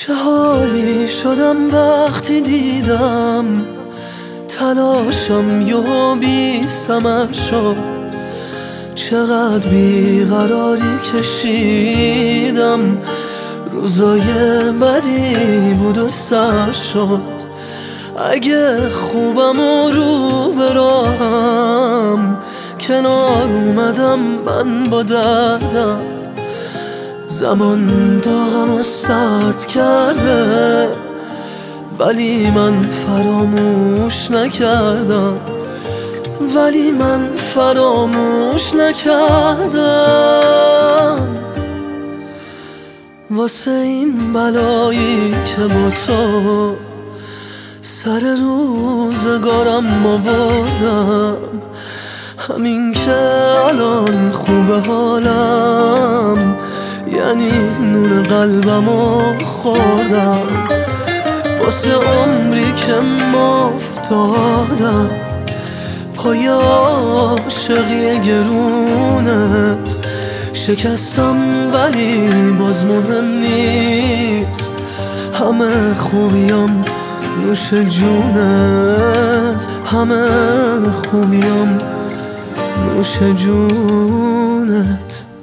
چه حالی شدم وقتی دیدم تلاشم یهو بی ثمر شد. چقدر بیقراری کشیدم، روزای بدی بود و سر شد. اگه خوبم و رو به راهم، کنار اومدم من با دردم. زمان داغم و سرد کرده، ولی من فراموش نکردم. واسه این بلایی که با تو سر روزگارم آوردم، همین که الان خوبه حالم، یعنی نور قلبمو خوردم. واسه عمری که افتادم پای عاشقی گرونت، شکستم ولی باز مهم نیست. همه خوبیام نوش جونت، همه خوبیام نوش جونت.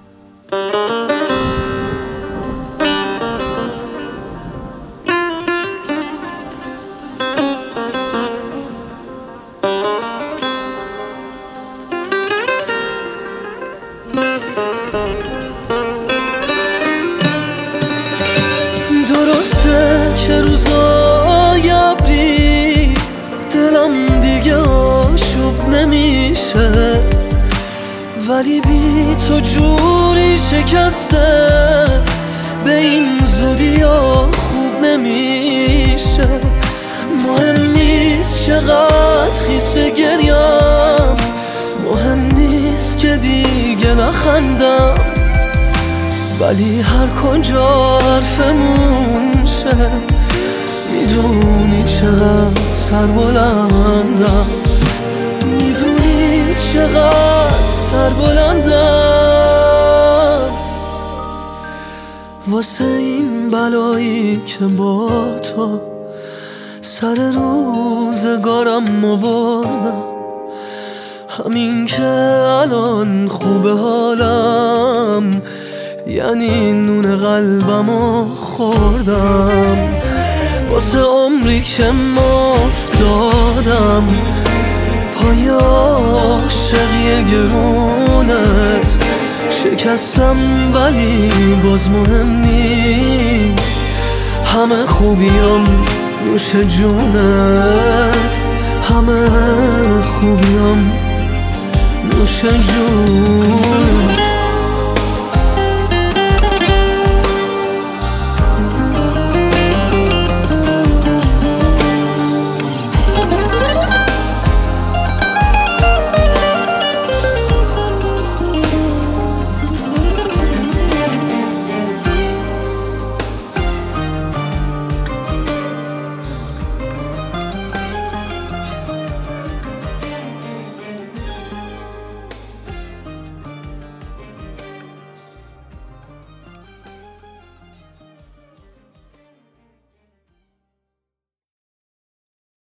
درسته که روزای ابری دلم دیگه آشوب نمیشه، ولی بی تو جوری شکسته به این زودی ها خوب نمیشه. مهم نیست چقدر خیسه گریم، مهم نیست که دیگه نخندم، ولی هر کجا حرفمون شه میدونی چقدر سربلندم، میدونی چقدر سربلندم. واسه این بلایی که با تو سر روزگارم آوردم، همین که الان خوبه حالم، یعنی نون قلبمو خوردم. واسه عمری که افتادم پای عاشقی گرونت، شکستم ولی باز مهم نیست. همه خوبیام نوش جونت، همه خوبیام نوش جونت.